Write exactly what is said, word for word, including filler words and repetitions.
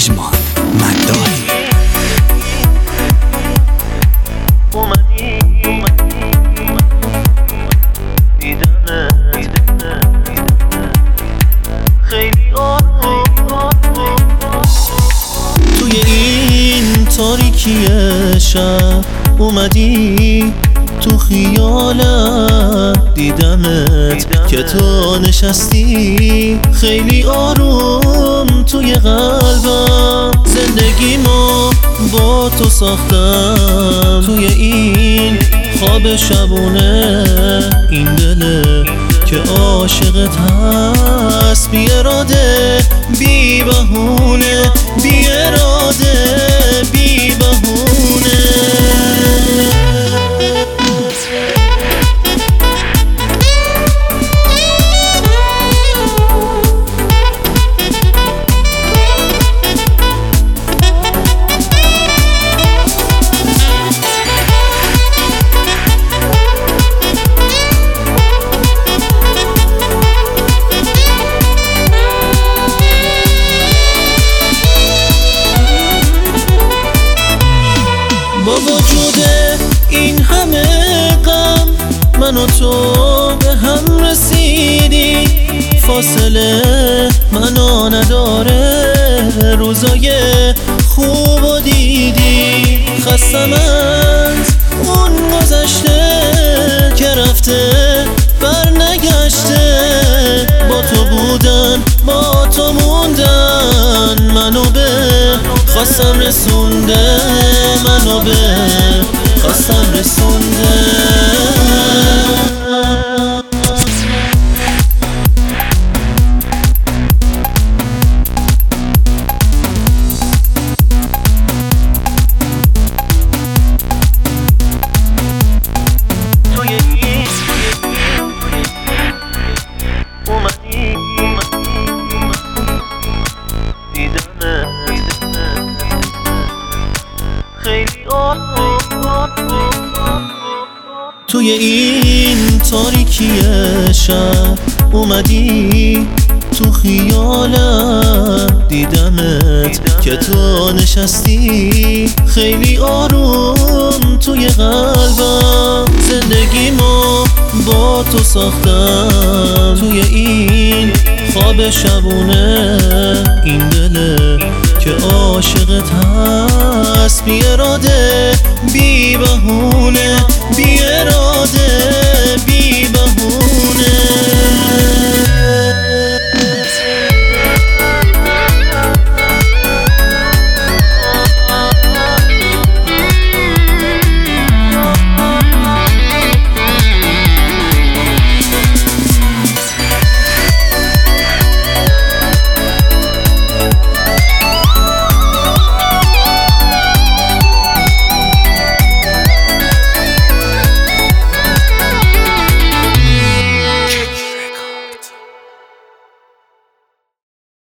پژمان مداحی. اومدی دیدمت خیلی آروم توی این تاریکی شب اومدی تو خیالم دیدمت که تو نشستی خیلی آروم توی قلبم. زندگیمو با تو ساختم توی این خواب شبونه. این دله که عاشقت هست بی اراده بی بهونه، بی اراده بی بهونه. با وجود این همه غم من و تو به هم رسیدی. فاصله منو نداره روزای خوب و دیدی. خستم از اون گذشته که رفته بر نگشته. با تو بودن با تو موندن منو به خواستم رسونده، منو به خواستم رسونده. توی این تاریکی شب اومدی تو خیالم دیدمت که تو نشستی خیلی آروم توی قلبم. زندگیمو با تو ساختم توی این خواب شبونه. این دله که عاشقت هست بی اراده بی بهونه، بی اراده